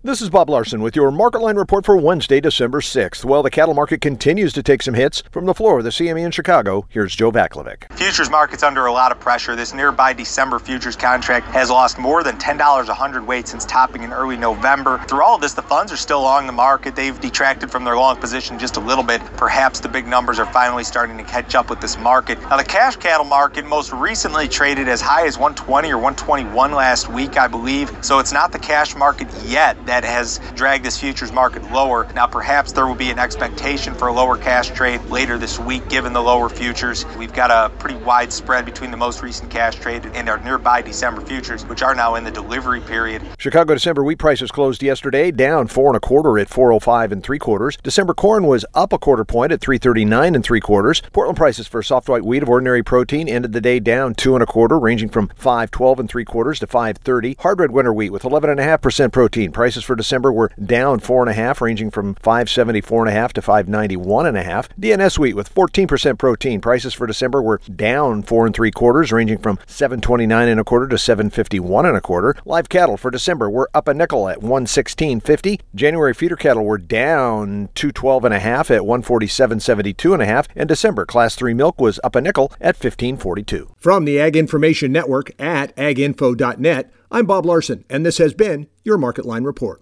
This is Bob Larson with your Market Line report for Wednesday, December 6th. Well, the cattle market continues to take some hits. From the floor of the CME in Chicago, here's Joe Vaklovic. Futures market's under a lot of pressure. This nearby December futures contract has lost more than $10 a hundredweight since topping in early November. Through all of this, the funds are still long the market. They've detracted from their long position just a little bit. Perhaps the big numbers are finally starting to catch up with this market. Now, the cash cattle market most recently traded as high as 120 or 121 last week, I believe. So it's not the cash market yet that has dragged this futures market lower. Now, perhaps there will be an expectation for a lower cash trade later this week, given the lower futures. We've got a pretty wide spread between the most recent cash trade and our nearby December futures, which are now in the delivery period. Chicago December wheat prices closed yesterday down 4 1/4 at 405 3/4. December corn was up a quarter point at 339 3/4. Portland prices for soft white wheat of ordinary protein ended the day down 2 1/4, ranging from 512 3/4 to 530. Hard red winter wheat with 11.5% protein prices for December were down 4 1/2, ranging from 574 1/2 to 591 1/2. DNS wheat with 14% protein prices for December were down 4 3/4, ranging from 729 1/4 to 751 1/4. Live cattle for December were up a nickel at 116.50. January feeder cattle were down 212 1/2 at 147.72 1/2, and December class 3 milk was up a nickel at 15.42. From the Ag Information Network at aginfo.net, I'm Bob Larson, and this has been your Market Line report.